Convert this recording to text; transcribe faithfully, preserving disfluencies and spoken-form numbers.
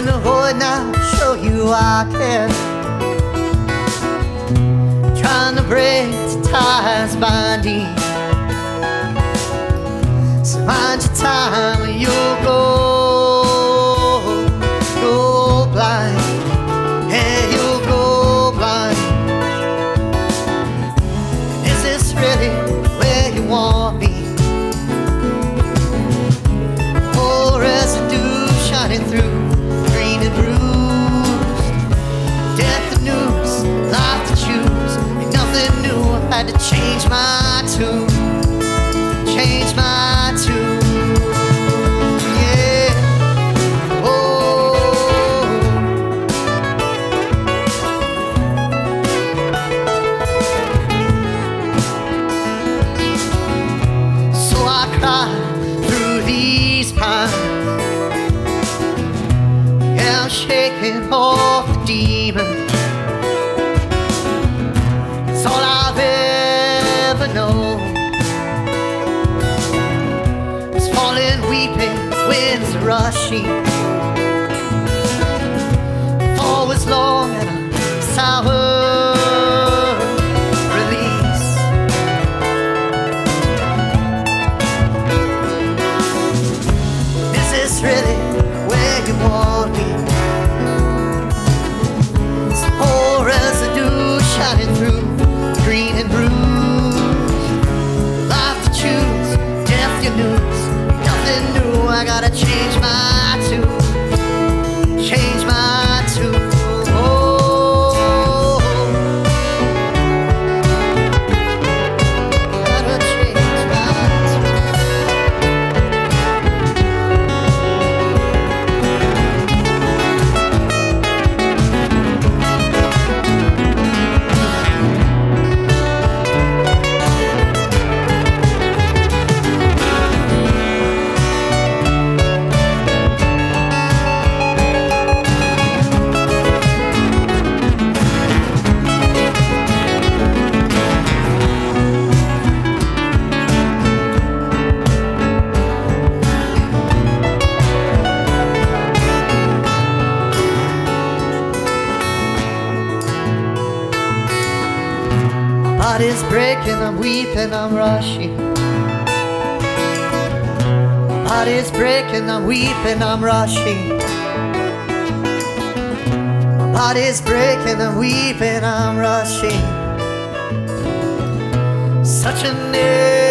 Pushing the void now, show you I care. Trying to break the ties binding. So mind your time or you'll go, go blind. Yeah, you'll go blind. Is this really where you want me? Oh, residue shining through, green and bruised. Death and news, life to choose. Ain't nothing new, I had to change my tune. Change my tune. Yeah. Oh. So I cry through these pines. Yeah, I'm shaking off the demon. It's all I've ever known. It's falling, weeping, winds are rushing. Fall was long and a sour release. Is this really where you want me? Some whole residue shining through, green and bruised. Life to choose, death you lose. Nothing new, I gotta change my tune. Change my tune. Oh, gotta change my body's breaking, I'm weeping, I'm rushing. My body's breaking, I'm weeping, I'm rushing. My body's breaking, I'm weeping, I'm rushing. Such an